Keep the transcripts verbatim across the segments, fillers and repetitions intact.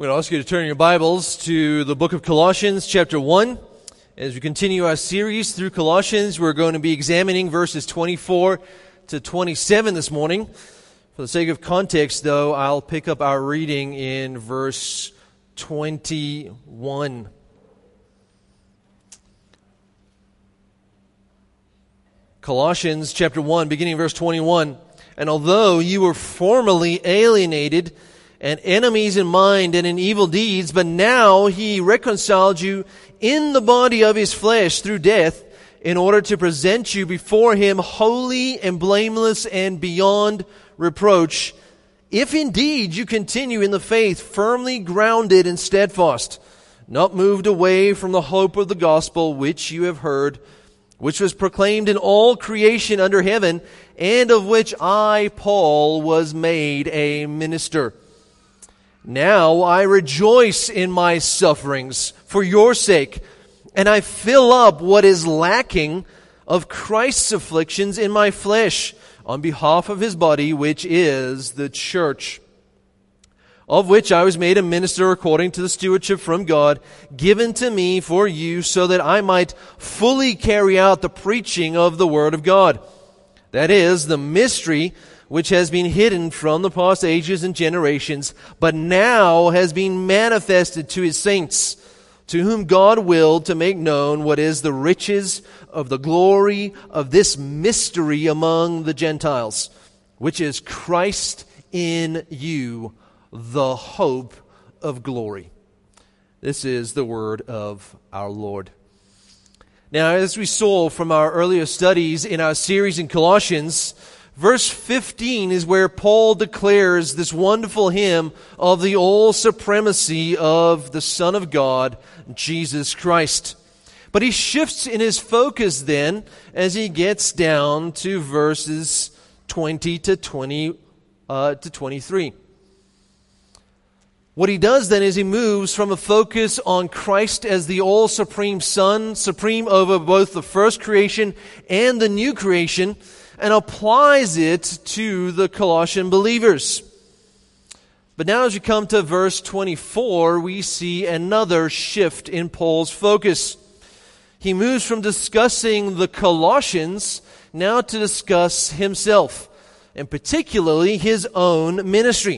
I'm going to ask you to turn your Bibles to the book of Colossians, chapter one. As we continue our series through Colossians, we're going to be examining verses twenty-four to twenty-seven this morning. For the sake of context, though, I'll pick up our reading in verse twenty-one. Colossians chapter one, beginning verse twenty-one. And although you were formerly alienated and enemies in mind and in evil deeds, but now he reconciled you in the body of his flesh through death, in order to present you before him holy and blameless and beyond reproach, if indeed you continue in the faith, firmly grounded and steadfast, not moved away from the hope of the gospel which you have heard, which was proclaimed in all creation under heaven, and of which I, Paul, was made a minister. Now I rejoice in my sufferings for your sake, and I fill up what is lacking of Christ's afflictions in my flesh on behalf of his body, which is the church, of which I was made a minister according to the stewardship from God, given to me for you, so that I might fully carry out the preaching of the word of God. That is, the mystery which has been hidden from the past ages and generations, but now has been manifested to his saints, to whom God willed to make known what is the riches of the glory of this mystery among the Gentiles, which is Christ in you, the hope of glory. This is the word of our Lord. Now, as we saw from our earlier studies in our series in Colossians, verse fifteen is where Paul declares this wonderful hymn of the all supremacy of the Son of God, Jesus Christ. But he shifts in his focus then as he gets down to verses twenty to twenty uh, to twenty-three. What he does then is he moves from a focus on Christ as the all-supreme Son, supreme over both the first creation and the new creation, and applies it to the Colossian believers. But now as we come to verse twenty-four, we see another shift in Paul's focus. He moves from discussing the Colossians now to discuss himself, and particularly his own ministry.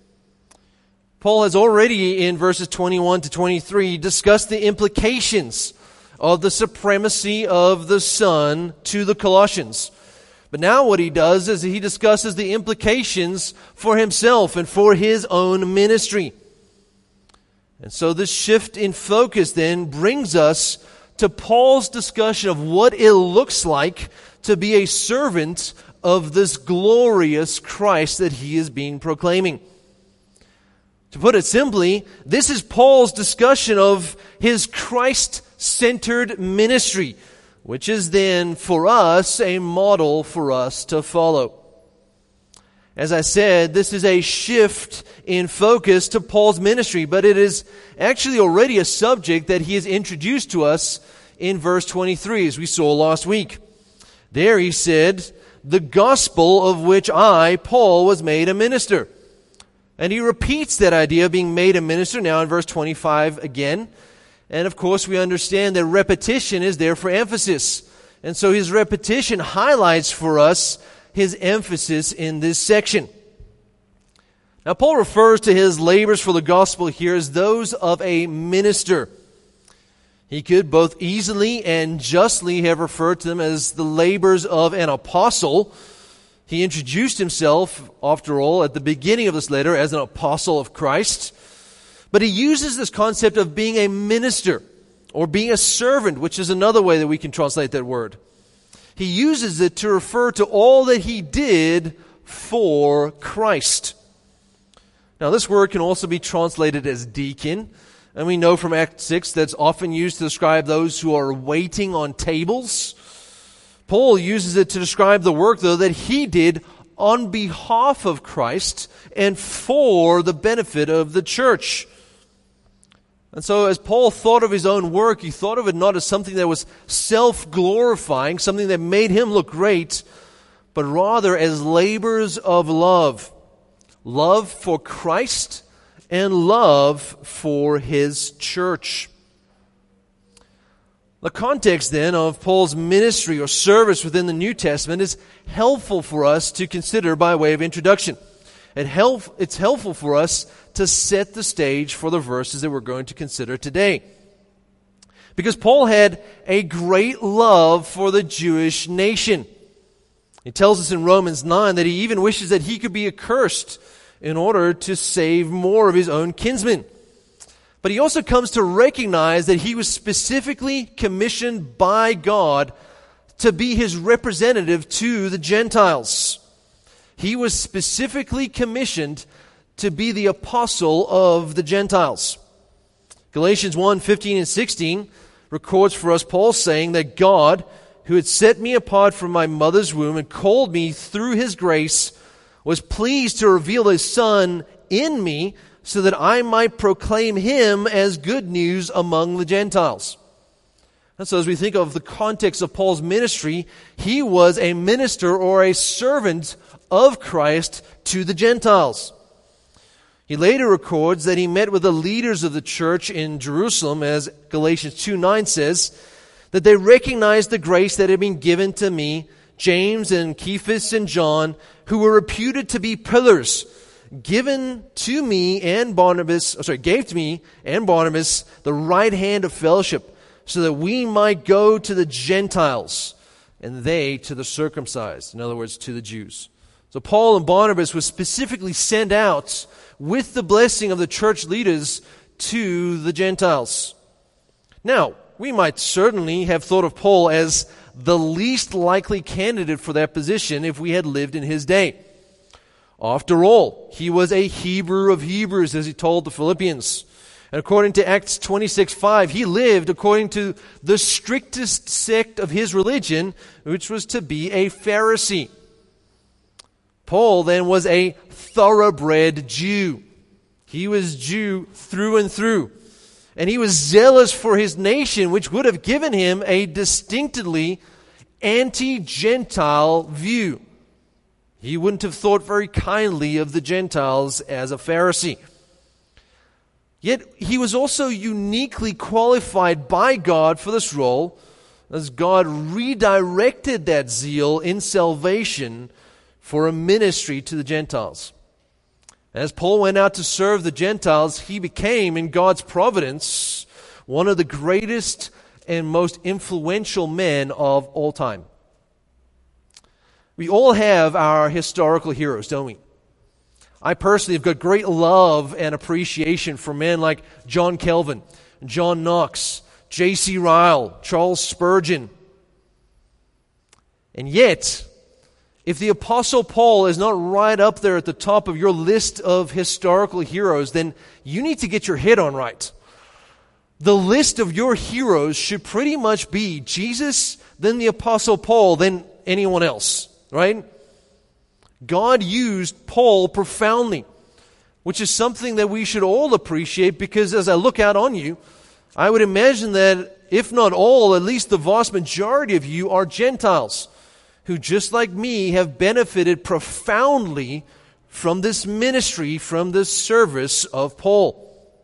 Paul has already, in verses twenty-one to twenty-three, discussed the implications of the supremacy of the Son to the Colossians. But now what he does is he discusses the implications for himself and for his own ministry. And so this shift in focus then brings us to Paul's discussion of what it looks like to be a servant of this glorious Christ that he is being proclaiming. To put it simply, this is Paul's discussion of his Christ-centered ministry, which is then for us a model for us to follow. As I said, this is a shift in focus to Paul's ministry, but it is actually already a subject that he has introduced to us in verse twenty-three, as we saw last week. There he said, "The gospel of which I, Paul, was made a minister." And he repeats that idea of being made a minister now in verse twenty-five again. And of course we understand that repetition is there for emphasis. And so his repetition highlights for us his emphasis in this section. Now Paul refers to his labors for the gospel here as those of a minister. He could both easily and justly have referred to them as the labors of an apostle. He introduced himself, after all, at the beginning of this letter as an apostle of Christ. But he uses this concept of being a minister or being a servant, which is another way that we can translate that word. He uses it to refer to all that he did for Christ. Now, this word can also be translated as deacon. And we know from Acts six that's often used to describe those who are waiting on tables. Paul uses it to describe the work, though, that he did on behalf of Christ and for the benefit of the church. And so as Paul thought of his own work, he thought of it not as something that was self-glorifying, something that made him look great, but rather as labors of love. Love for Christ and love for his church. The context then of Paul's ministry or service within the New Testament is helpful for us to consider by way of introduction. It help, it's helpful for us to set the stage for the verses that we're going to consider today. Because Paul had a great love for the Jewish nation. He tells us in Romans nine that he even wishes that he could be accursed in order to save more of his own kinsmen. But he also comes to recognize that he was specifically commissioned by God to be his representative to the Gentiles. He was specifically commissioned to be the apostle of the Gentiles. Galatians one, fifteen and sixteen records for us Paul saying that God, who had set me apart from my mother's womb and called me through his grace, was pleased to reveal his Son in me so that I might proclaim him as good news among the Gentiles. And so as we think of the context of Paul's ministry, he was a minister or a servant of Christ to the Gentiles. He later records that he met with the leaders of the church in Jerusalem, as Galatians two nine says, that they recognized the grace that had been given to me, James and Cephas and John, who were reputed to be pillars, given to me and Barnabas, oh, sorry, gave to me and Barnabas the right hand of fellowship, so that we might go to the Gentiles, and they to the circumcised, in other words, to the Jews. So Paul and Barnabas were specifically sent out with the blessing of the church leaders to the Gentiles. Now, we might certainly have thought of Paul as the least likely candidate for that position if we had lived in his day. After all, he was a Hebrew of Hebrews, as he told the Philippians. And according to Acts twenty-six five, he lived according to the strictest sect of his religion, which was to be a Pharisee. Paul then was a thoroughbred Jew. He was Jew through and through. And he was zealous for his nation, which would have given him a distinctly anti-Gentile view. He wouldn't have thought very kindly of the Gentiles as a Pharisee. Yet he was also uniquely qualified by God for this role, as God redirected that zeal in salvation for a ministry to the Gentiles. As Paul went out to serve the Gentiles, he became, in God's providence, one of the greatest and most influential men of all time. We all have our historical heroes, don't we? I personally have got great love and appreciation for men like John Calvin, John Knox, J C Ryle, Charles Spurgeon. And yet, if the Apostle Paul is not right up there at the top of your list of historical heroes, then you need to get your head on right. The list of your heroes should pretty much be Jesus, then the Apostle Paul, then anyone else, right? God used Paul profoundly, which is something that we should all appreciate, because as I look out on you, I would imagine that if not all, at least the vast majority of you are Gentiles who, just like me, have benefited profoundly from this ministry, from this service of Paul.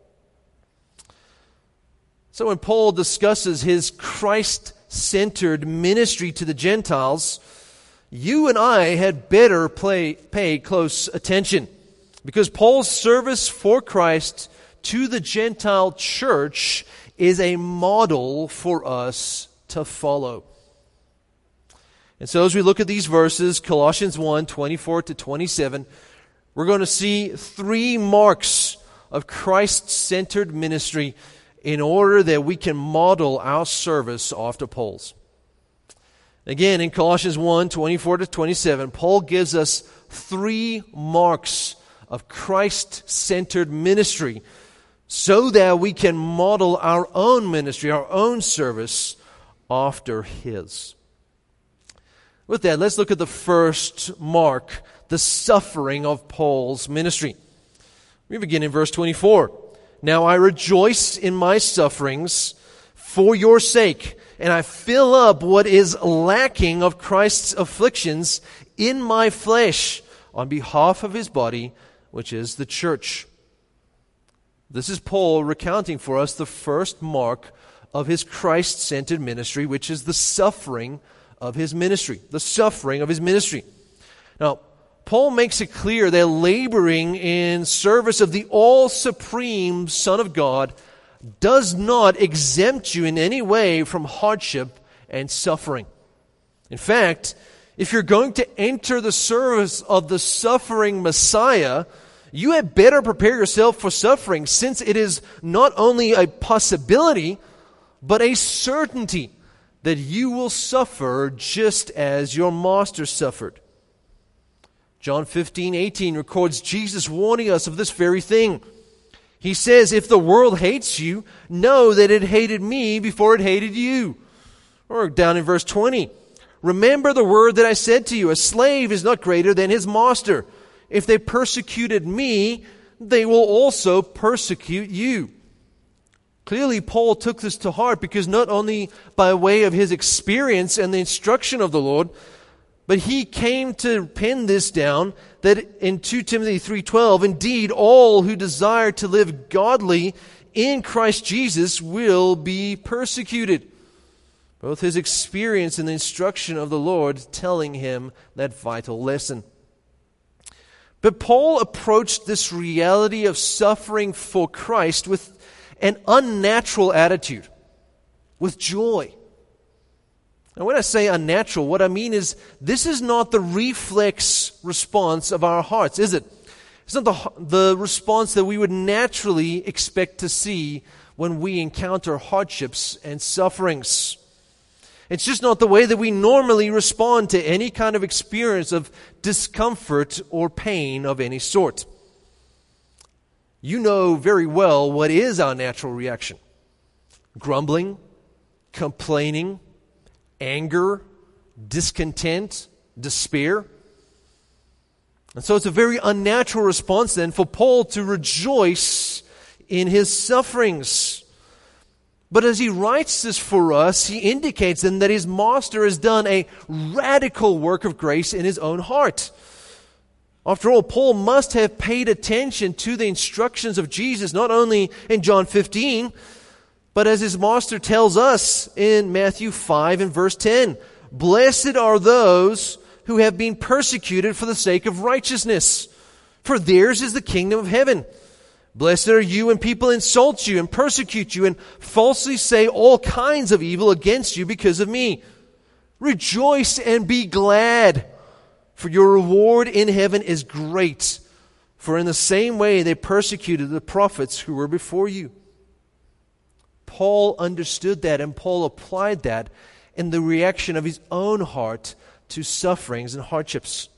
So when Paul discusses his Christ-centered ministry to the Gentiles, you and I had better play, pay close attention, because Paul's service for Christ to the Gentile church is a model for us to follow. And so as we look at these verses, Colossians one, twenty-four to twenty-seven, we're going to see three marks of Christ-centered ministry in order that we can model our service after Paul's. Again, in Colossians one, twenty-four to twenty-seven, Paul gives us three marks of Christ-centered ministry so that we can model our own ministry, our own service after his. With that, let's look at the first mark, the suffering of Paul's ministry. We begin in verse twenty-four. Now I rejoice in my sufferings for your sake, and I fill up what is lacking of Christ's afflictions in my flesh on behalf of his body, which is the church. This is Paul recounting for us the first mark of his Christ-centered ministry, which is the suffering of his ministry. The suffering of his ministry. Now, Paul makes it clear that laboring in service of the all-supreme Son of God does not exempt you in any way from hardship and suffering. In fact, if you're going to enter the service of the suffering Messiah, you had better prepare yourself for suffering, since it is not only a possibility, but a certainty that you will suffer just as your master suffered. John fifteen eighteen records Jesus warning us of this very thing. He says, if the world hates you, know that it hated me before it hated you. Or down in verse twenty, remember the word that I said to you, a slave is not greater than his master. If they persecuted me, they will also persecute you. Clearly, Paul took this to heart because not only by way of his experience and the instruction of the Lord, but he came to pen this down that in Second Timothy three twelve, indeed, all who desire to live godly in Christ Jesus will be persecuted. Both his experience and the instruction of the Lord telling him that vital lesson. But Paul approached this reality of suffering for Christ with an unnatural attitude, with joy. Now, when I say unnatural, what I mean is this is not the reflex response of our hearts, is it? It's not the, the response that we would naturally expect to see when we encounter hardships and sufferings. It's just not the way that we normally respond to any kind of experience of discomfort or pain of any sort. You know very well what is our natural reaction. Grumbling, complaining, anger, discontent, despair. And so it's a very unnatural response then for Paul to rejoice in his sufferings. But as he writes this for us, he indicates then that his master has done a radical work of grace in his own heart. After all, Paul must have paid attention to the instructions of Jesus, not only in John fifteen, but as his master tells us in Matthew five and verse ten, blessed are those who have been persecuted for the sake of righteousness, for theirs is the kingdom of heaven. Blessed are you when people insult you and persecute you and falsely say all kinds of evil against you because of me. Rejoice and be glad, for your reward in heaven is great. For in the same way they persecuted the prophets who were before you. Paul understood that, and Paul applied that in the reaction of his own heart to sufferings and hardships.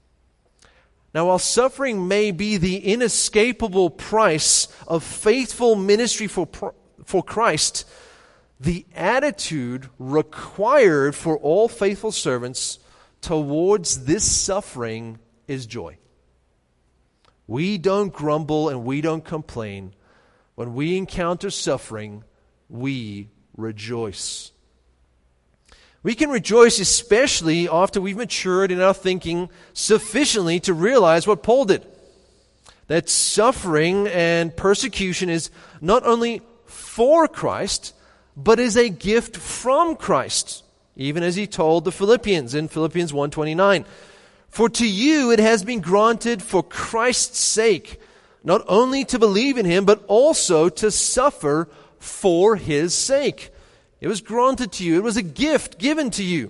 Now, while suffering may be the inescapable price of faithful ministry for, for Christ, the attitude required for all faithful servants towards this suffering is joy. We don't grumble and we don't complain. When we encounter suffering, we rejoice. We can rejoice especially after we've matured in our thinking sufficiently to realize what Paul did. That suffering and persecution is not only for Christ, but is a gift from Christ. Even as he told the Philippians in Philippians one twenty-nine. For to you it has been granted for Christ's sake, not only to believe in him, but also to suffer for his sake. It was granted to you. It was a gift given to you.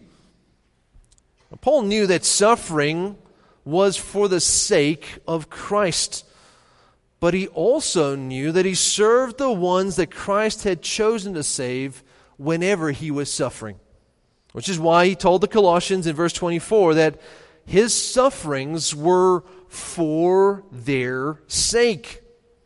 Paul knew that suffering was for the sake of Christ. But he also knew that he served the ones that Christ had chosen to save whenever he was suffering. Which is why he told the Colossians in verse twenty-four that his sufferings were for their sake.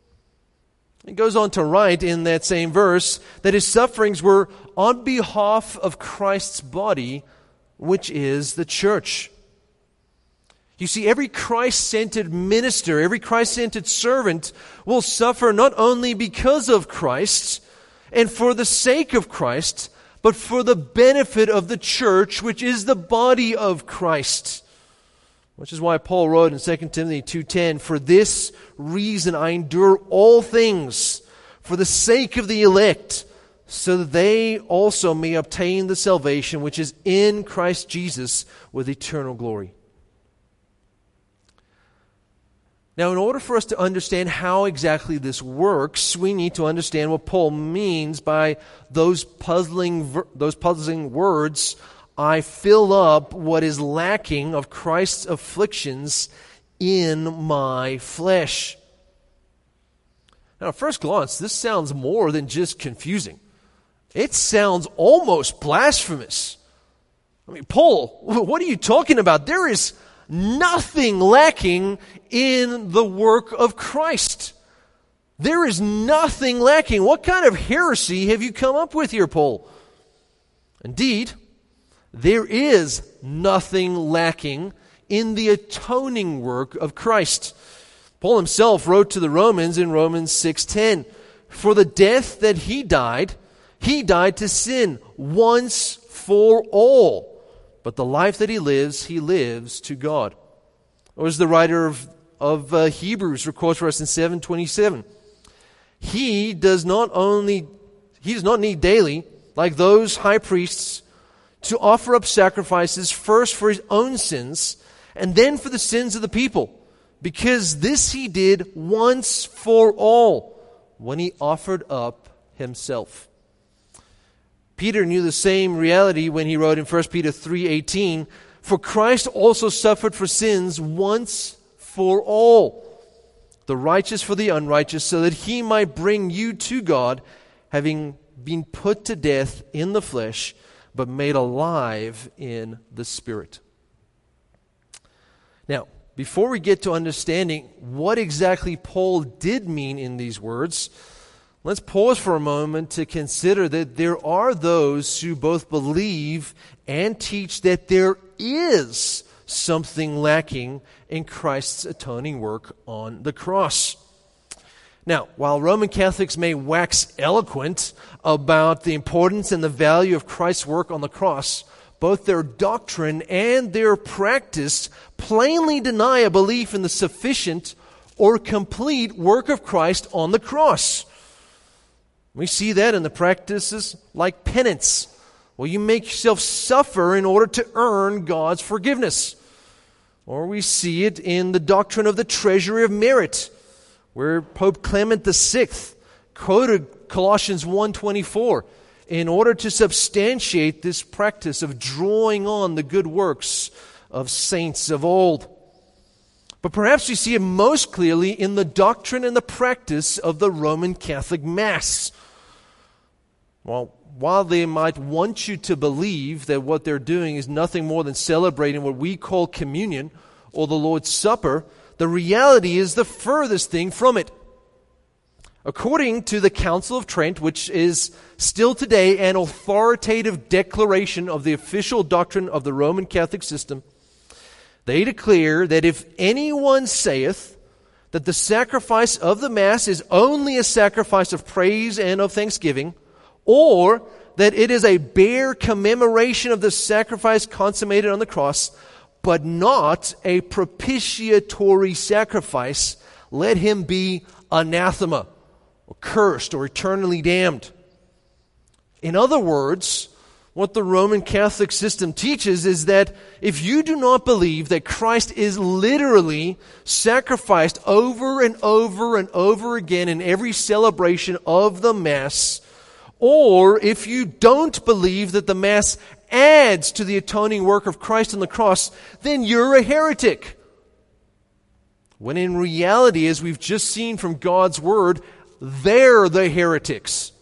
He goes on to write in that same verse that his sufferings were on behalf of Christ's body, which is the church. You see, every Christ-centered minister, every Christ-centered servant will suffer not only because of Christ and for the sake of Christ, but for the benefit of the church, which is the body of Christ. Which is why Paul wrote in Second Timothy two ten, "For this reason I endure all things for the sake of the elect, so that they also may obtain the salvation which is in Christ Jesus with eternal glory." Now, in order for us to understand how exactly this works, we need to understand what Paul means by those puzzling, those puzzling words, "I fill up what is lacking of Christ's afflictions in my flesh." Now, at first glance, this sounds more than just confusing. It sounds almost blasphemous. I mean, Paul, what are you talking about? There is nothing lacking in the work of Christ. There is nothing lacking. What kind of heresy have you come up with here, Paul? Indeed, there is nothing lacking in the atoning work of Christ. Paul himself wrote to the Romans in Romans six ten, "For the death that he died, he died to sin once for all. But the life that he lives, he lives to God." Or as the writer of, of uh, Hebrews records for us in seven twenty-seven, He does not only, he does not need daily, like those high priests, to offer up sacrifices first for his own sins and then for the sins of the people, because this he did once for all when he offered up himself. Peter knew the same reality when he wrote in First Peter three eighteen, "For Christ also suffered for sins once for all, the righteous for the unrighteous, so that he might bring you to God, having been put to death in the flesh, but made alive in the Spirit." Now, before we get to understanding what exactly Paul did mean in these words, let's pause for a moment to consider that there are those who both believe and teach that there is something lacking in Christ's atoning work on the cross. Now, while Roman Catholics may wax eloquent about the importance and the value of Christ's work on the cross, both their doctrine and their practice plainly deny a belief in the sufficient or complete work of Christ on the cross. We see that in the practices like penance, where you make yourself suffer in order to earn God's forgiveness. Or we see it in the doctrine of the treasury of merit, where Pope Clement the Sixth quoted Colossians one twenty-four in order to substantiate this practice of drawing on the good works of saints of old. But perhaps we see it most clearly in the doctrine and the practice of the Roman Catholic Mass. Well, while they might want you to believe that what they're doing is nothing more than celebrating what we call communion or the Lord's Supper, the reality is the furthest thing from it. According to the Council of Trent, which is still today an authoritative declaration of the official doctrine of the Roman Catholic system, they declare that if anyone saith that the sacrifice of the Mass is only a sacrifice of praise and of thanksgiving, or that it is a bare commemoration of the sacrifice consummated on the cross, but not a propitiatory sacrifice, let him be anathema, or cursed, or eternally damned. In other words, what the Roman Catholic system teaches is that if you do not believe that Christ is literally sacrificed over and over and over again in every celebration of the Mass, or if you don't believe that the Mass adds to the atoning work of Christ on the cross, then you're a heretic. When in reality, as we've just seen from God's Word, they're the heretics.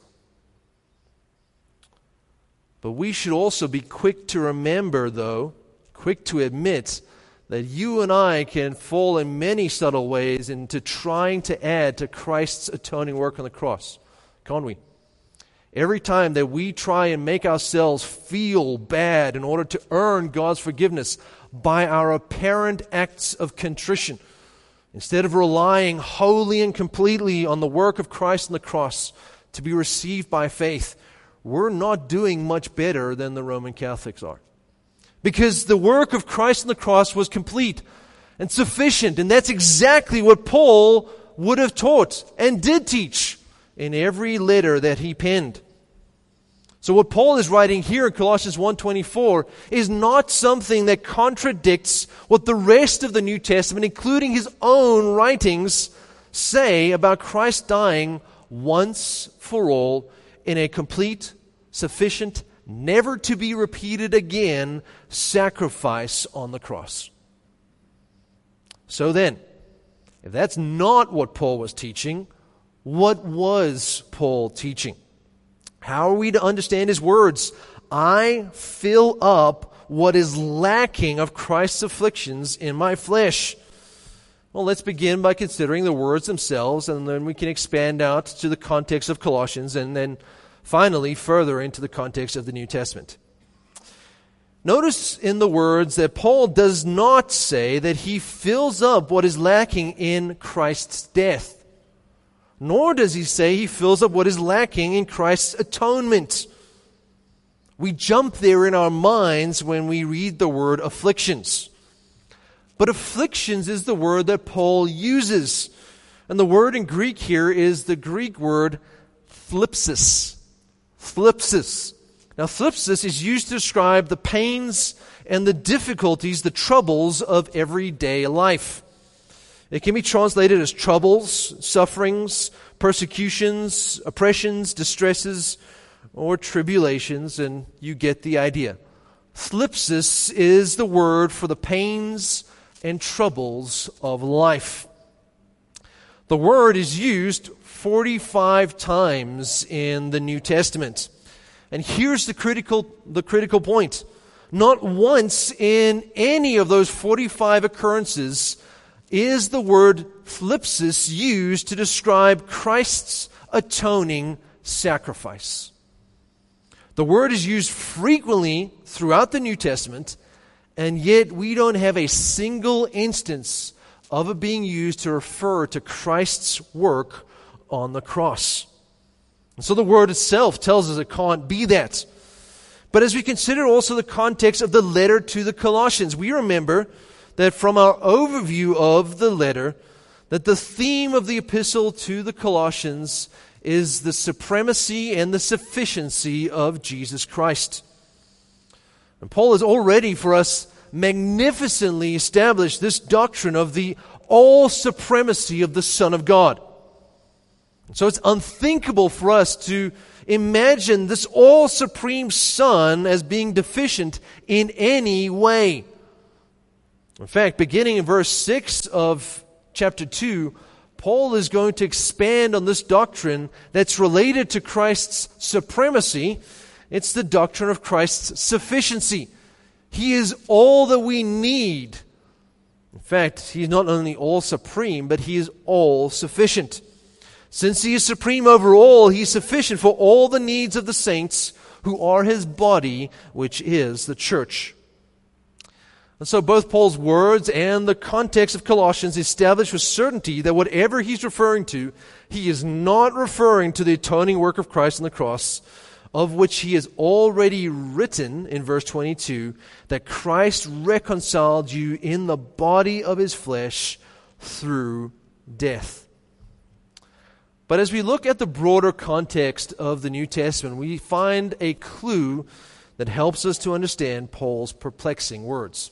But we should also be quick to remember, though, quick to admit, that you and I can fall in many subtle ways into trying to add to Christ's atoning work on the cross, can't we? Every time that we try and make ourselves feel bad in order to earn God's forgiveness by our apparent acts of contrition, instead of relying wholly and completely on the work of Christ on the cross to be received by faith, we're not doing much better than the Roman Catholics are. Because the work of Christ on the cross was complete. and sufficient. And that's exactly what Paul would have taught and did teach in every letter that he penned. So what Paul is writing here in Colossians one twenty-four is not something that contradicts what the rest of the New Testament, including his own writings, say about Christ dying once for all in a complete, sufficient, never to be repeated again sacrifice on the cross. So then, if that's not what Paul was teaching, what was Paul teaching? How are we to understand his words? I fill up what is lacking of Christ's afflictions in my flesh. Well, let's begin by considering the words themselves, and then we can expand out to the context of Colossians, and then finally further into the context of the New Testament. Notice in the words that Paul does not say that he fills up what is lacking in Christ's death. Nor does he say he fills up what is lacking in Christ's atonement. We jump there in our minds when we read the word afflictions. But afflictions is the word that Paul uses. And the word in Greek here is the Greek word thlipsis. Thlipsis. Now, thlipsis is used to describe the pains and the difficulties, the troubles of everyday life. It can be translated as troubles, sufferings, persecutions, oppressions, distresses, or tribulations, and you get the idea. Thlipsis is the word for the pains and troubles of life. The word is used forty-five times in the New Testament. And here's the critical, the critical point. Not once in any of those forty-five occurrences is the word thlipsis used to describe Christ's atoning sacrifice. The word is used frequently throughout the New Testament, and yet we don't have a single instance of it being used to refer to Christ's work on the cross. And so the word itself tells us it can't be that. But as we consider also the context of the letter to the Colossians, we remember that from our overview of the letter, that the theme of the epistle to the Colossians is the supremacy and the sufficiency of Jesus Christ. And Paul has already for us magnificently established this doctrine of the all supremacy of the Son of God. And so it's unthinkable for us to imagine this all supreme Son as being deficient in any way. In fact, beginning in verse six of chapter two, Paul is going to expand on this doctrine that's related to Christ's supremacy. It's the doctrine of Christ's sufficiency. He is all that we need. In fact, He is not only all supreme, but He is all sufficient. Since He is supreme over all, He is sufficient for all the needs of the saints who are His body, which is the church. And so both Paul's words and the context of Colossians establish with certainty that whatever he's referring to, he is not referring to the atoning work of Christ on the cross, of which he has already written in verse twenty-two, that Christ reconciled you in the body of His flesh through death. But as we look at the broader context of the New Testament, we find a clue that helps us to understand Paul's perplexing words.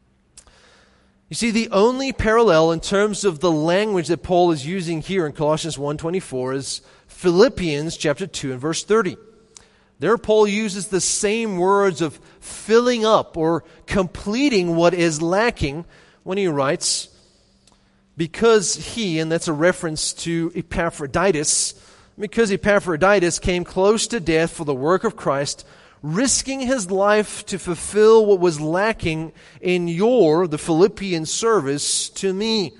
You see, the only parallel in terms of the language that Paul is using here in Colossians one twenty-four is Philippians chapter two and verse thirty. There Paul uses the same words of filling up or completing what is lacking when he writes, because he, and that's a reference to Epaphroditus, because Epaphroditus came close to death for the work of Christ, risking his life to fulfill what was lacking in your, the Philippian service to me.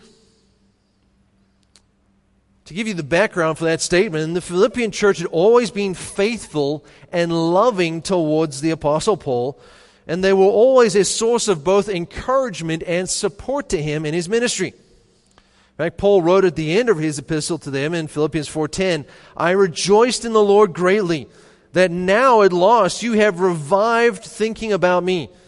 To give you the background for that statement, the Philippian church had always been faithful and loving towards the Apostle Paul, and they were always a source of both encouragement and support to him in his ministry. In fact, Paul wrote at the end of his epistle to them in Philippians four ten, I rejoiced in the Lord greatly, that now at last you have revived thinking about me.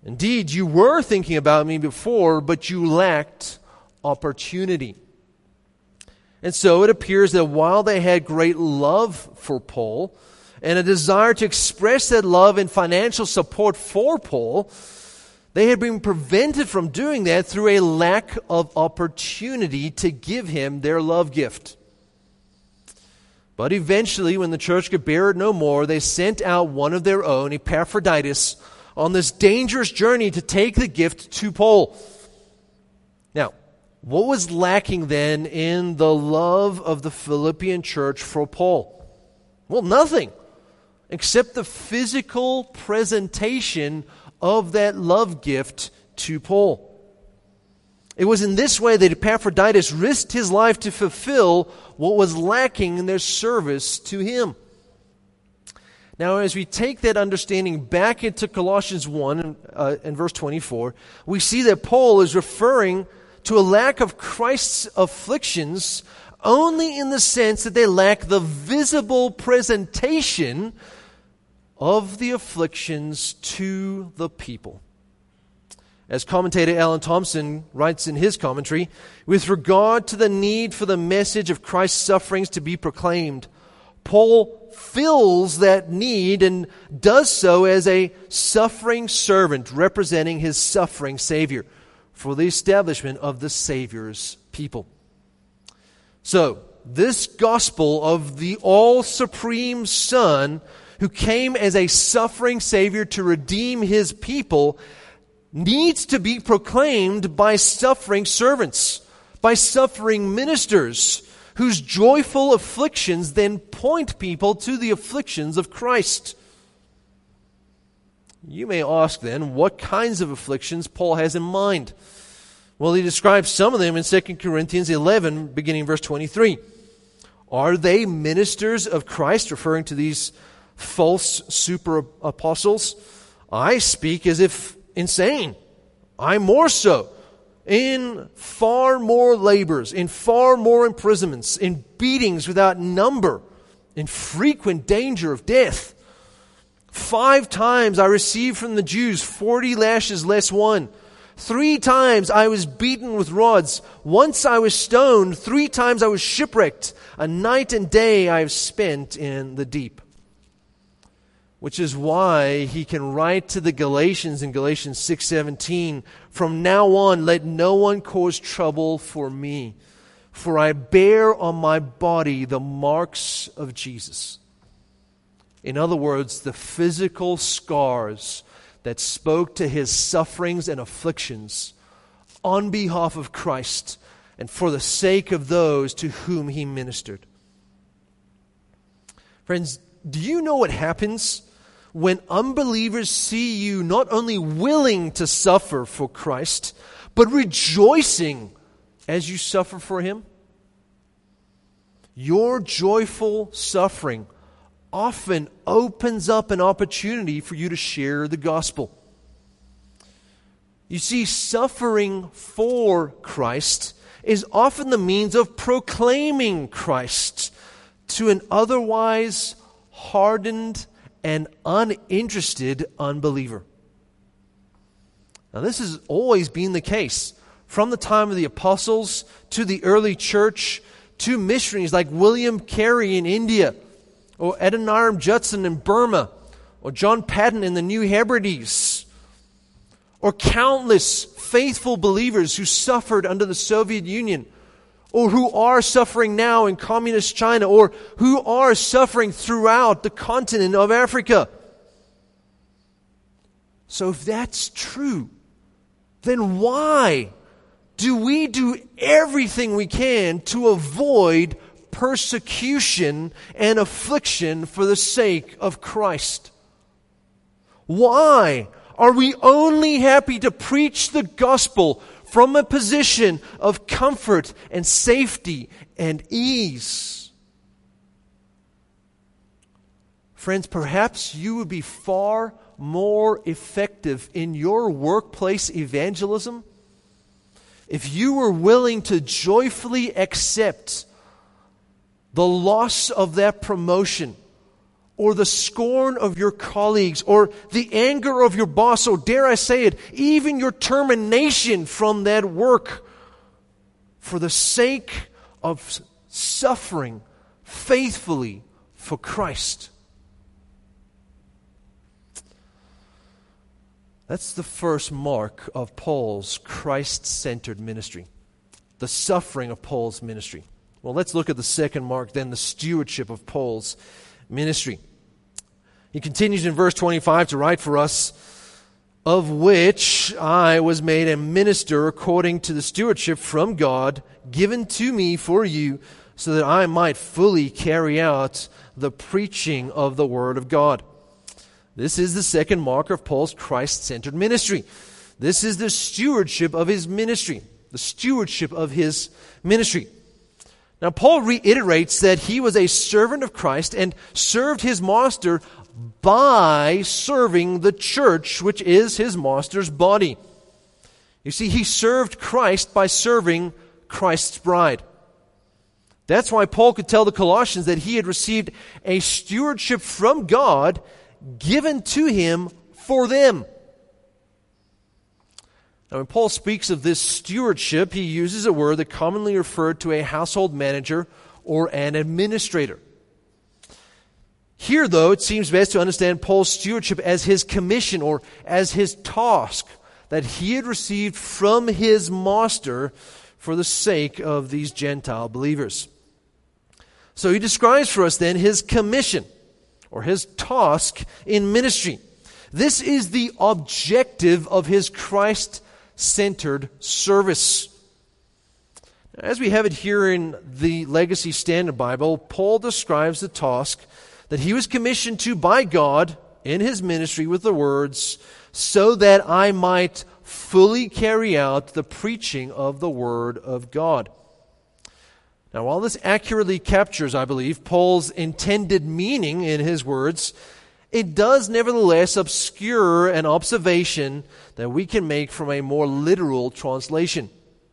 Indeed, you were thinking about me before, but you lacked opportunity. And so it appears that while they had great love for Paul and a desire to express that love in financial support for Paul, they had been prevented from doing that through a lack of opportunity to give him their love gift. But eventually, when the church could bear it no more, they sent out one of their own, Epaphroditus, on this dangerous journey to take the gift to Paul. Now, what was lacking then in the love of the Philippian church for Paul? Well, nothing, except the physical presentation of that love gift to Paul. It was in this way that Epaphroditus risked his life to fulfill what was lacking in their service to him. Now, as we take that understanding back into Colossians one uh, and verse twenty-four, we see that Paul is referring to a lack of Christ's afflictions only in the sense that they lack the visible presentation of the afflictions to the people. As commentator Alan Thompson writes in his commentary, with regard to the need for the message of Christ's sufferings to be proclaimed, Paul fills that need and does so as a suffering servant representing his suffering Savior for the establishment of the Savior's people. So, this gospel of the all-supreme Son who came as a suffering Savior to redeem his people needs to be proclaimed by suffering servants, by suffering ministers, whose joyful afflictions then point people to the afflictions of Christ. You may ask then, what kinds of afflictions Paul has in mind? Well, he describes some of them in Second Corinthians eleven, beginning verse twenty-three. Are they ministers of Christ, referring to these false super apostles? I speak as if insane. I more so. In far more labors, in far more imprisonments, in beatings without number, in frequent danger of death. Five times I received from the Jews forty lashes less one. Three times I was beaten with rods. Once I was stoned. Three times I was shipwrecked. A night and day I have spent in the deep. Which is why he can write to the Galatians in Galatians six seventeen, from now on let no one cause trouble for me, for I bear on my body the marks of Jesus. In other words, the physical scars that spoke to his sufferings and afflictions on behalf of Christ and for the sake of those to whom he ministered. Friends, do you know what happens when unbelievers see you not only willing to suffer for Christ, but rejoicing as you suffer for him? Your joyful suffering often opens up an opportunity for you to share the gospel. You see, suffering for Christ is often the means of proclaiming Christ to an otherwise hardened and uninterested unbeliever. Now, this has always been the case from the time of the apostles to the early church to missionaries like William Carey in India, or Adoniram Judson in Burma, or John Patton in the New Hebrides, or countless faithful believers who suffered under the Soviet Union, or who are suffering now in communist China, or who are suffering throughout the continent of Africa. So if that's true, then why do we do everything we can to avoid persecution and affliction for the sake of Christ? Why are we only happy to preach the gospel from a position of comfort and safety and ease? Friends, perhaps you would be far more effective in your workplace evangelism if you were willing to joyfully accept the loss of that promotion or the scorn of your colleagues, or the anger of your boss, or dare I say it, even your termination from that work, for the sake of suffering faithfully for Christ. That's the first mark of Paul's Christ-centered ministry, the suffering of Paul's ministry. Well, let's look at the second mark then, the stewardship of Paul's ministry. He continues in verse twenty-five to write for us, of which I was made a minister according to the stewardship from God given to me for you, so that I might fully carry out the preaching of the Word of God. This is the second mark of Paul's Christ-centered ministry. This is the stewardship of his ministry, the stewardship of his ministry. Now, Paul reiterates that he was a servant of Christ and served his master by serving the church, which is his master's body. You see, he served Christ by serving Christ's bride. That's why Paul could tell the Colossians that he had received a stewardship from God given to him for them. Now, when Paul speaks of this stewardship, he uses a word that commonly referred to a household manager or an administrator. Here, though, it seems best to understand Paul's stewardship as his commission or as his task that he had received from his master for the sake of these Gentile believers. So he describes for us then his commission or his task in ministry. This is the objective of his Christ-centered service. As we have it here in the Legacy Standard Bible, Paul describes the task that he was commissioned to by God in his ministry with the words, so that I might fully carry out the preaching of the Word of God. Now, while this accurately captures, I believe, Paul's intended meaning in his words, it does nevertheless obscure an observation that we can make from a more literal translation.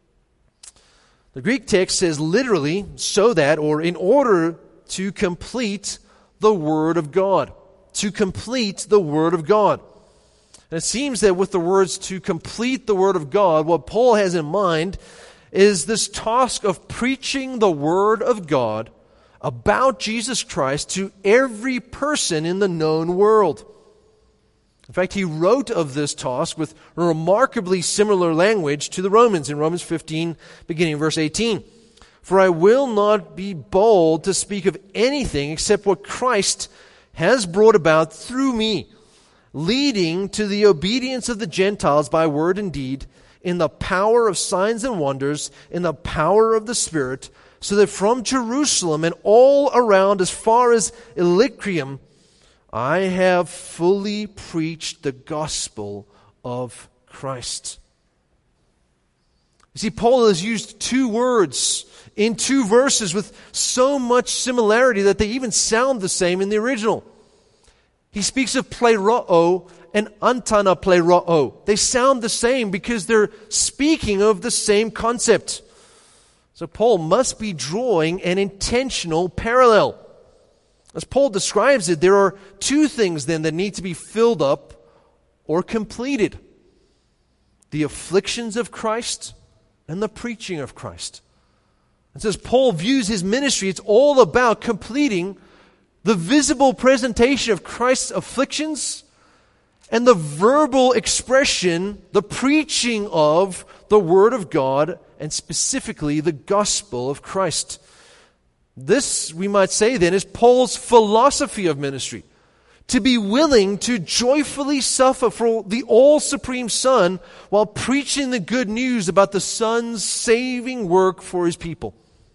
The Greek text says literally, so that, or in order to complete the Word of God. To complete the Word of God. And it seems that with the words to complete the Word of God, what Paul has in mind is this task of preaching the Word of God about Jesus Christ to every person in the known world. In fact, he wrote of this task with remarkably similar language to the Romans in Romans fifteen, beginning verse eighteen. For I will not be bold to speak of anything except what Christ has brought about through me, leading to the obedience of the Gentiles by word and deed, in the power of signs and wonders, in the power of the Spirit, so that from Jerusalem and all around as far as Illyricum, I have fully preached the gospel of Christ. You see, Paul has used two words in two verses with so much similarity that they even sound the same in the original. He speaks of pleroo and antanapleroo. They sound the same because they're speaking of the same concept. So Paul must be drawing an intentional parallel. As Paul describes it, there are two things then that need to be filled up or completed: the afflictions of Christ and the preaching of Christ. And so as Paul views his ministry, it's all about completing the visible presentation of Christ's afflictions and the verbal expression, the preaching of the Word of God, and specifically the gospel of Christ. This, we might say then, is Paul's philosophy of ministry. To be willing to joyfully suffer for the all-supreme Son while preaching the good news about the Son's saving work for His people.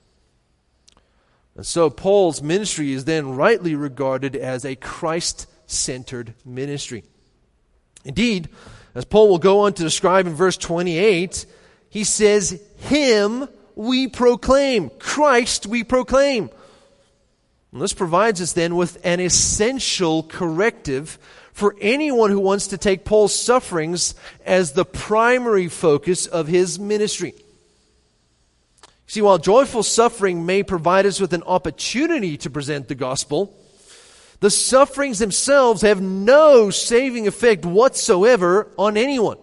And so Paul's ministry is then rightly regarded as a Christ-centered ministry. Indeed, as Paul will go on to describe in verse twenty-eight, he says, Him we proclaim, Christ we proclaim. And this provides us then with an essential corrective for anyone who wants to take Paul's sufferings as the primary focus of his ministry. See, while joyful suffering may provide us with an opportunity to present the gospel, The sufferings themselves have no saving effect whatsoever on anyone.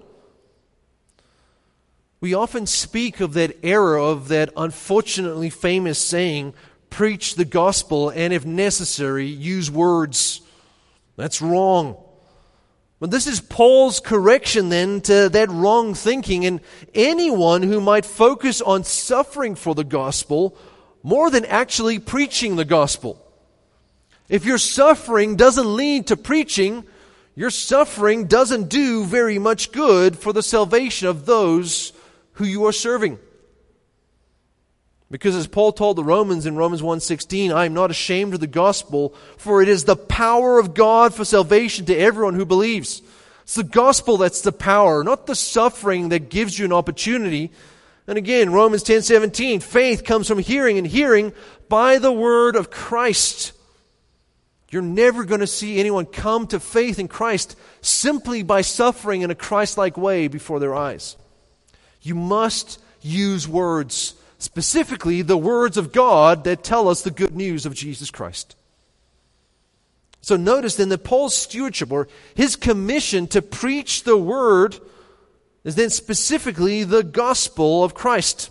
We often speak of that error, of that unfortunately famous saying, preach the gospel and if necessary, use words. That's wrong. But this is Paul's correction then to that wrong thinking, and anyone who might focus on suffering for the gospel more than actually preaching the gospel. If your suffering doesn't lead to preaching, your suffering doesn't do very much good for the salvation of those who you are serving. Because as Paul told the Romans in Romans one sixteen, I am not ashamed of the gospel, for it is the power of God for salvation to everyone who believes. It's the gospel that's the power, not the suffering that gives you an opportunity. And again, Romans ten seventeen, faith comes from hearing, and hearing by the word of Christ. You're never going to see anyone come to faith in Christ simply by suffering in a Christ-like way before their eyes. You must use words, specifically the words of God that tell us the good news of Jesus Christ. So notice then that Paul's stewardship, or his commission to preach the word, is then specifically the gospel of Christ.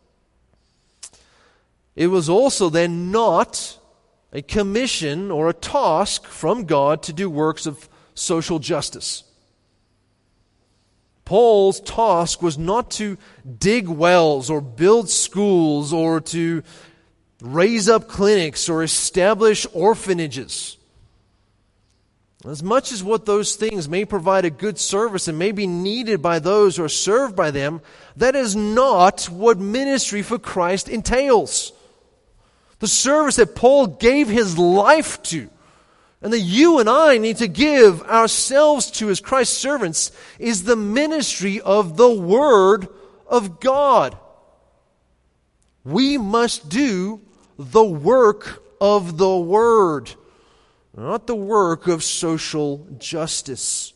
It was also then not a commission or a task from God to do works of social justice. Paul's task was not to dig wells or build schools or to raise up clinics or establish orphanages. As much as what those things may provide a good service and may be needed by those who are served by them, that is not what ministry for Christ entails. The service that Paul gave his life to, and that you and I need to give ourselves to as Christ's servants, is the ministry of the Word of God. We must do the work of the Word, not the work of social justice.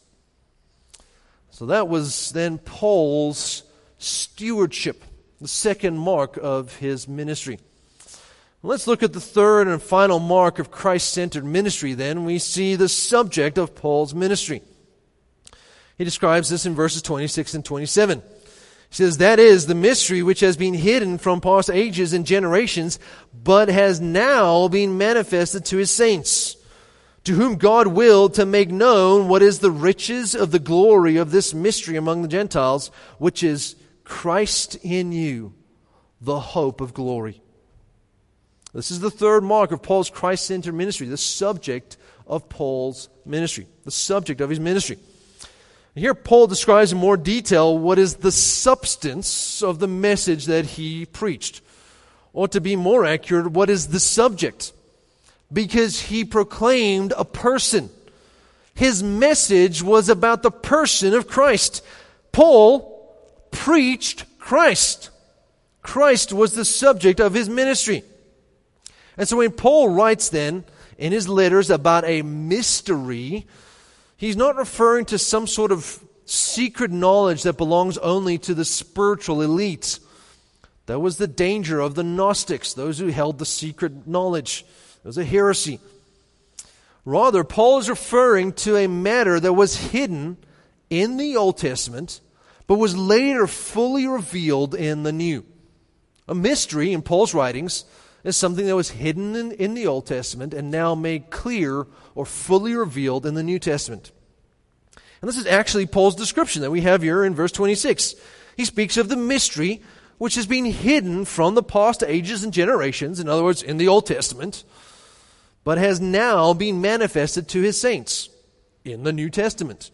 So that was then Paul's stewardship, the second mark of his ministry. Let's look at the third and final mark of Christ-centered ministry then. We see the subject of Paul's ministry. He describes this in verses twenty-six and twenty-seven. He says, that is the mystery which has been hidden from past ages and generations, but has now been manifested to his saints, to whom God willed to make known what is the riches of the glory of this mystery among the Gentiles, which is Christ in you, the hope of glory. This is the third mark of Paul's Christ-centered ministry, the subject of Paul's ministry, the subject of his ministry. And here Paul describes in more detail what is the substance of the message that he preached. Or to be more accurate, what is the subject? Because he proclaimed a person. His message was about the person of Christ. Paul preached Christ. Christ was the subject of his ministry. And so when Paul writes then in his letters about a mystery, he's not referring to some sort of secret knowledge that belongs only to the spiritual elite. That was the danger of the Gnostics, those who held the secret knowledge. It was a heresy. Rather, Paul is referring to a matter that was hidden in the Old Testament, but was later fully revealed in the New. A mystery in Paul's writings is something that was hidden in, in the Old Testament and now made clear or fully revealed in the New Testament. And this is actually Paul's description that we have here in verse twenty-six. He speaks of the mystery which has been hidden from the past ages and generations, in other words, in the Old Testament, but has now been manifested to his saints in the New Testament.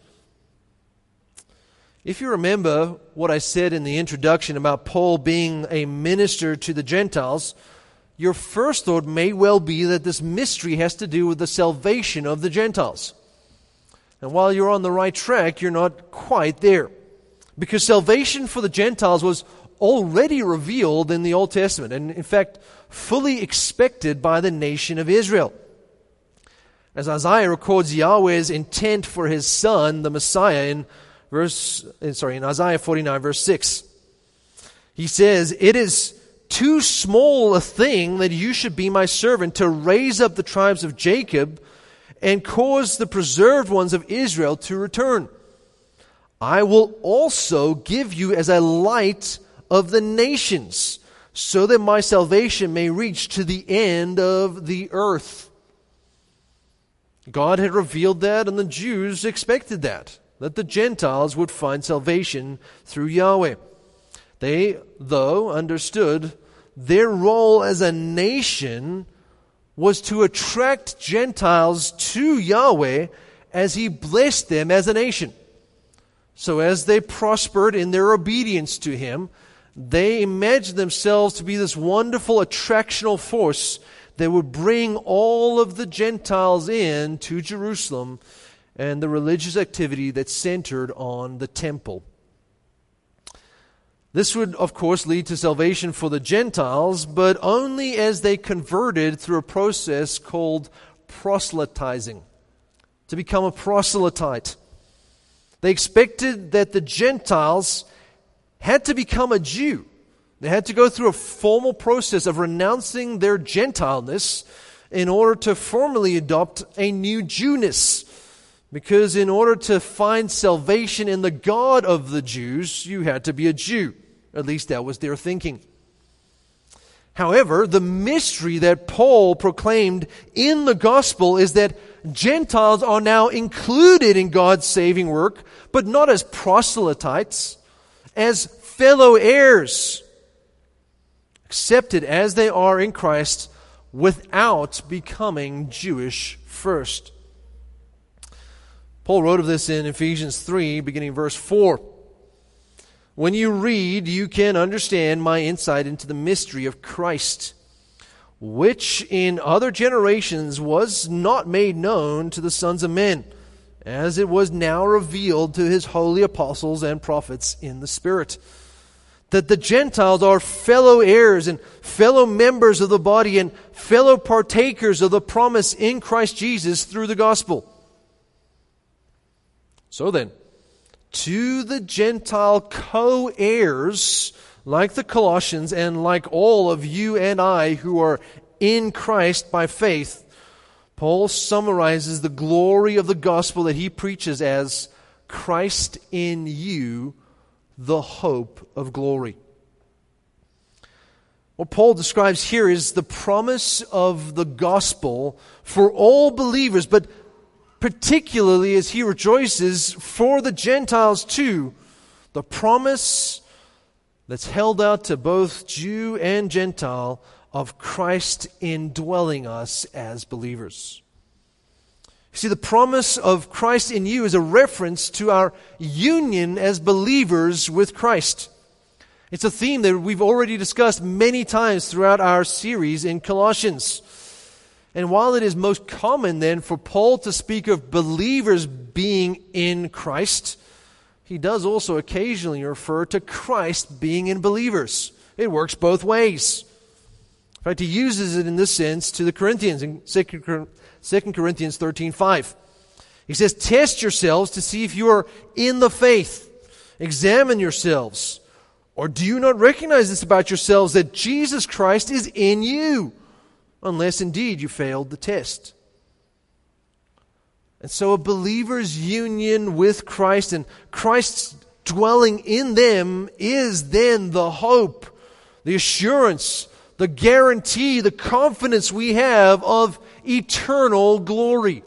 If you remember what I said in the introduction about Paul being a minister to the Gentiles, your first thought may well be that this mystery has to do with the salvation of the Gentiles. And while you're on the right track, you're not quite there. Because salvation for the Gentiles was already revealed in the Old Testament, and in fact, fully expected by the nation of Israel. As Isaiah records Yahweh's intent for his son, the Messiah, in verse, sorry, in Isaiah forty-nine, verse six. He says, "It is too small a thing that you should be my servant to raise up the tribes of Jacob and cause the preserved ones of Israel to return. I will also give you as a light of the nations, so that my salvation may reach to the end of the earth. God had revealed that, and the Jews expected that, that the Gentiles would find salvation through Yahweh. They, though, understood their role as a nation was to attract Gentiles to Yahweh as He blessed them as a nation. So as they prospered in their obedience to Him, they imagined themselves to be this wonderful attractional force that would bring all of the Gentiles in to Jerusalem and the religious activity that centered on the temple. This would, of course, lead to salvation for the Gentiles, but only as they converted through a process called proselytizing, to become a proselyte. They expected that the Gentiles had to become a Jew. They had to go through a formal process of renouncing their Gentileness in order to formally adopt a new Jewness. Because in order to find salvation in the God of the Jews, you had to be a Jew. At least that was their thinking. However, the mystery that Paul proclaimed in the gospel is that Gentiles are now included in God's saving work, but not as proselytes, as fellow heirs, accepted as they are in Christ without becoming Jewish first. Paul wrote of this in Ephesians three, beginning verse four. When you read, you can understand my insight into the mystery of Christ, which in other generations was not made known to the sons of men, as it was now revealed to His holy apostles and prophets in the Spirit. That the Gentiles are fellow heirs and fellow members of the body and fellow partakers of the promise in Christ Jesus through the gospel. So then, to the Gentile co-heirs, like the Colossians and like all of you and I who are in Christ by faith, Paul summarizes the glory of the gospel that he preaches as Christ in you, the hope of glory. What Paul describes here is the promise of the gospel for all believers, but particularly as he rejoices for the Gentiles too, the promise that's held out to both Jew and Gentile of Christ indwelling us as believers. You see, the promise of Christ in you is a reference to our union as believers with Christ. It's a theme that we've already discussed many times throughout our series in Colossians. And while it is most common then for Paul to speak of believers being in Christ, he does also occasionally refer to Christ being in believers. It works both ways. In fact, he uses it in this sense to the Corinthians in Second Corinthians thirteen five. He says, test yourselves to see if you are in the faith. Examine yourselves. Or do you not recognize this about yourselves, that Jesus Christ is in you? Unless indeed you failed the test. And so a believer's union with Christ and Christ's dwelling in them is then the hope, the assurance, the guarantee, the confidence we have of eternal glory.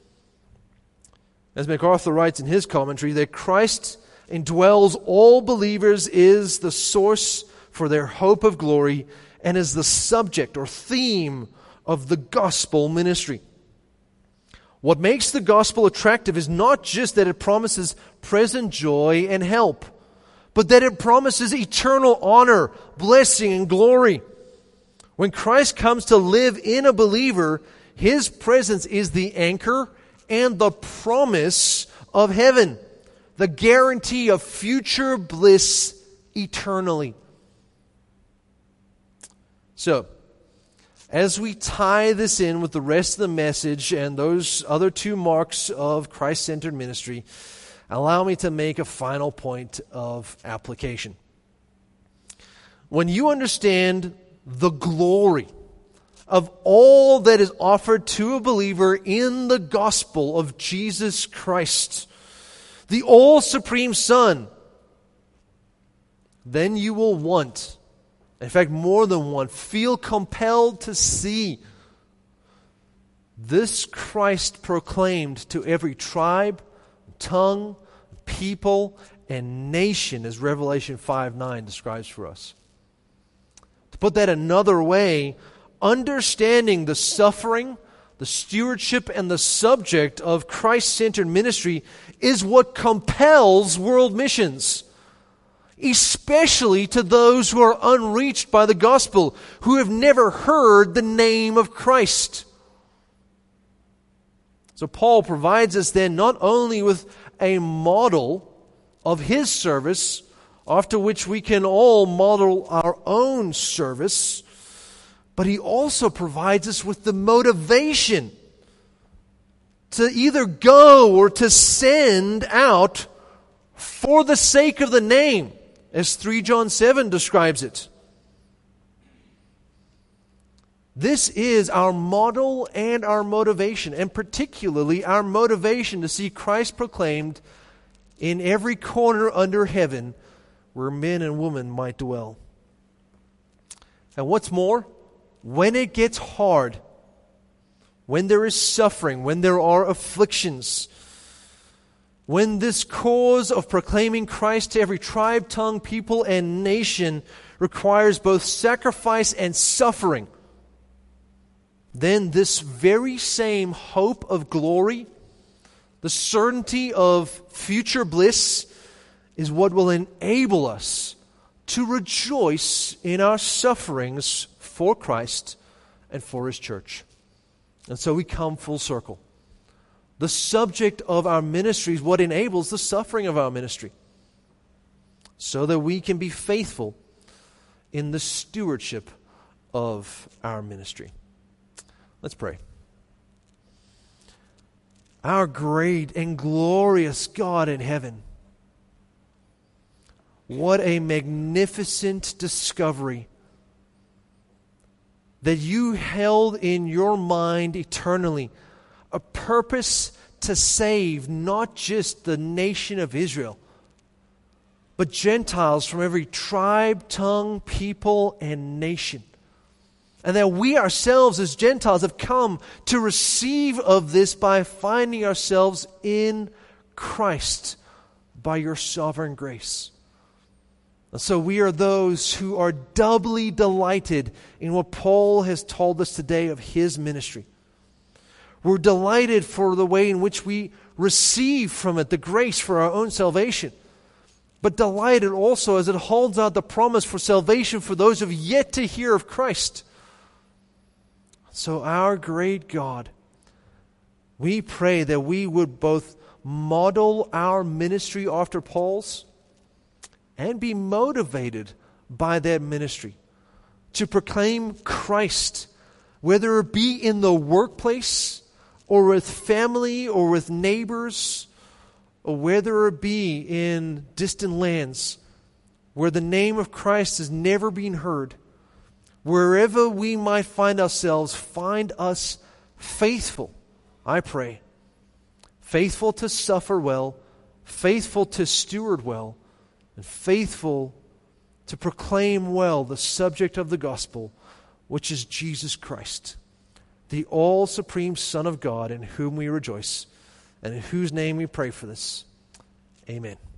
As MacArthur writes in his commentary, that Christ indwells all believers is the source for their hope of glory and is the subject or theme of the gospel ministry. What makes the gospel attractive is not just that it promises present joy and help, but that it promises eternal honor, blessing, and glory. When Christ comes to live in a believer, His presence is the anchor and the promise of heaven, the guarantee of future bliss eternally. So, as we tie this in with the rest of the message and those other two marks of Christ-centered ministry, allow me to make a final point of application. When you understand the glory of all that is offered to a believer in the gospel of Jesus Christ, the all-supreme Son, then you will want, in fact more than want, feel compelled to see this Christ proclaimed to every tribe, tongue, people, and nation, as Revelation five nine describes for us. To put that another way, understanding the suffering, the stewardship, and the subject of Christ-centered ministry is what compels world missions, especially to those who are unreached by the gospel, who have never heard the name of Christ. So Paul provides us then not only with a model of his service, after which we can all model our own service, but he also provides us with the motivation to either go or to send out for the sake of the name, as three John seven describes it. This is our model and our motivation, and particularly our motivation to see Christ proclaimed in every corner under heaven where men and women might dwell. And what's more, when it gets hard, when there is suffering, when there are afflictions, when this cause of proclaiming Christ to every tribe, tongue, people, and nation requires both sacrifice and suffering, then this very same hope of glory, the certainty of future bliss, is what will enable us to rejoice in our sufferings for Christ and for His church. And so we come full circle. The subject of our ministry is what enables the suffering of our ministry, so that we can be faithful in the stewardship of our ministry. Let's pray. Our great and glorious God in heaven, what a magnificent discovery that you held in your mind eternally a purpose to save not just the nation of Israel, but Gentiles from every tribe, tongue, people, and nation. And that we ourselves as Gentiles have come to receive of this by finding ourselves in Christ by your sovereign grace. And so we are those who are doubly delighted in what Paul has told us today of his ministry. We're delighted for the way in which we receive from it the grace for our own salvation, but delighted also as it holds out the promise for salvation for those who have yet to hear of Christ. So our great God, we pray that we would both model our ministry after Paul's and be motivated by that ministry to proclaim Christ, whether it be in the workplace or with family or with neighbors, or whether it be in distant lands where the name of Christ has never been heard. Wherever we might find ourselves, find us faithful, I pray. Faithful to suffer well, faithful to steward well, and faithful to proclaim well the subject of the gospel, which is Jesus Christ, the all-supreme Son of God, in whom we rejoice, and in whose name we pray for this. Amen.